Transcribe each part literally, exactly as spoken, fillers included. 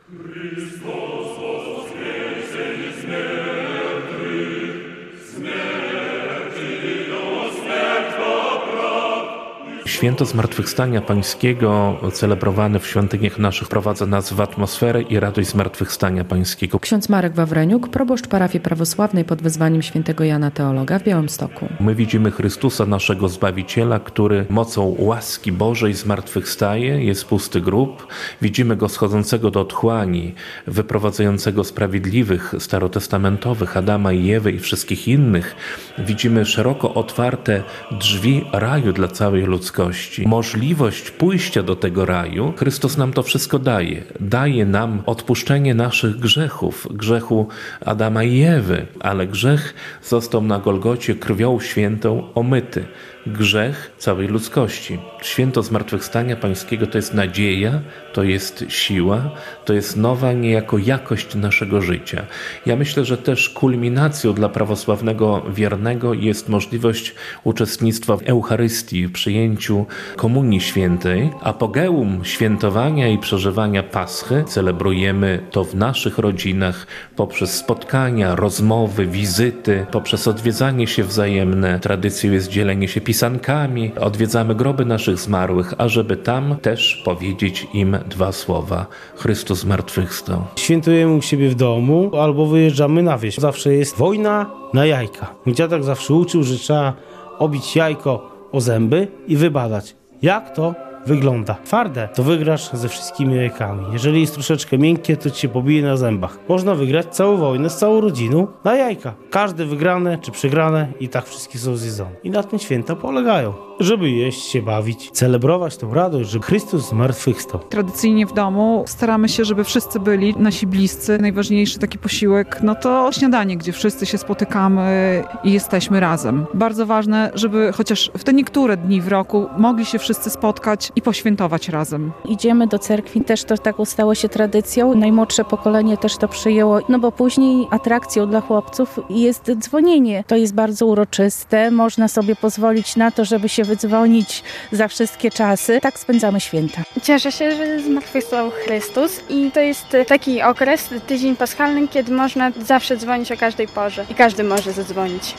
Święto Zmartwychwstania Pańskiego celebrowane w świątyniach naszych wprowadza nas w atmosferę i radość Zmartwychwstania Pańskiego. Ksiądz Marek Wawreniuk, proboszcz parafii prawosławnej pod wezwaniem świętego Jana Teologa w Białymstoku. My widzimy Chrystusa, naszego Zbawiciela, który mocą łaski Bożej zmartwychwstaje, jest pusty grób. Widzimy Go schodzącego do otchłani, wyprowadzającego sprawiedliwych, starotestamentowych, Adama i Ewy i wszystkich innych. Widzimy szeroko otwarte drzwi raju dla całej ludzkości. Możliwość pójścia do tego raju, Chrystus nam to wszystko daje. Daje nam odpuszczenie naszych grzechów, grzechu Adama i Ewy, ale grzech został na Golgocie krwią świętą omyty. Grzech całej ludzkości. Święto Zmartwychwstania Pańskiego to jest nadzieja, to jest siła, to jest nowa niejako jakość naszego życia. Ja myślę, że też kulminacją dla prawosławnego wiernego jest możliwość uczestnictwa w Eucharystii, w przyjęciu Komunii Świętej. Apogeum świętowania i przeżywania Paschy celebrujemy to w naszych rodzinach poprzez spotkania, rozmowy, wizyty, poprzez odwiedzanie się wzajemne. Tradycją jest dzielenie się pisankami, odwiedzamy groby naszych zmarłych, ażeby tam też powiedzieć im dwa słowa. Chrystus zmartwychwstał. Świętujemy u siebie w domu albo wyjeżdżamy na wieś. Zawsze jest wojna na jajka. Mój dziadek zawsze uczył, że trzeba obić jajko o zęby i wybadać, jak to wygląda. Twarde to wygrasz ze wszystkimi jajkami. Jeżeli jest troszeczkę miękkie, to ci się pobije na zębach. Można wygrać całą wojnę z całą rodziną na jajka. Każde wygrane czy przegrane i tak wszystkie są zjedzone. I na tym święta polegają. Żeby jeść, się bawić, celebrować tą radość, że Chrystus zmartwychwstał. Tradycyjnie w domu staramy się, żeby wszyscy byli, nasi bliscy. Najważniejszy taki posiłek, no to śniadanie, gdzie wszyscy się spotykamy i jesteśmy razem. Bardzo ważne, żeby chociaż w te niektóre dni w roku mogli się wszyscy spotkać i poświętować razem. Idziemy do cerkwi, też to tak stało się tradycją. Najmłodsze pokolenie też to przyjęło, no bo później atrakcją dla chłopców jest dzwonienie. To jest bardzo uroczyste, można sobie pozwolić na to, żeby się wydzwonić za wszystkie czasy. Tak spędzamy święta. Cieszę się, że zmartwychwstał Chrystus i to jest taki okres, tydzień paschalny, kiedy można zawsze dzwonić o każdej porze i każdy może zadzwonić.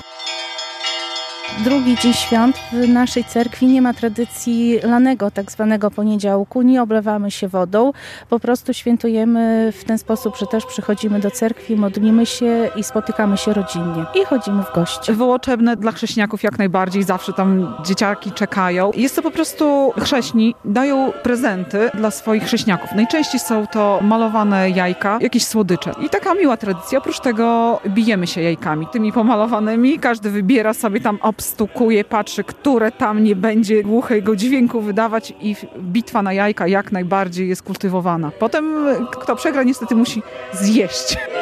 Drugi dzień świąt w naszej cerkwi nie ma tradycji lanego, tak zwanego poniedziałku. Nie oblewamy się wodą. Po prostu świętujemy w ten sposób, że też przychodzimy do cerkwi, modlimy się i spotykamy się rodzinnie. I chodzimy w gości. Wyłoczebne dla chrześcijaków jak najbardziej. Zawsze tam dzieciaki czekają. Jest to po prostu chrześni dają prezenty dla swoich chrześcijaków. Najczęściej są to malowane jajka, jakieś słodycze. I taka miła tradycja. Oprócz tego bijemy się jajkami. Tymi pomalowanymi. Każdy wybiera sobie tam obstukuje, patrzy, które tam nie będzie głuchego dźwięku wydawać i bitwa na jajka jak najbardziej jest kultywowana. Potem kto przegra niestety musi zjeść.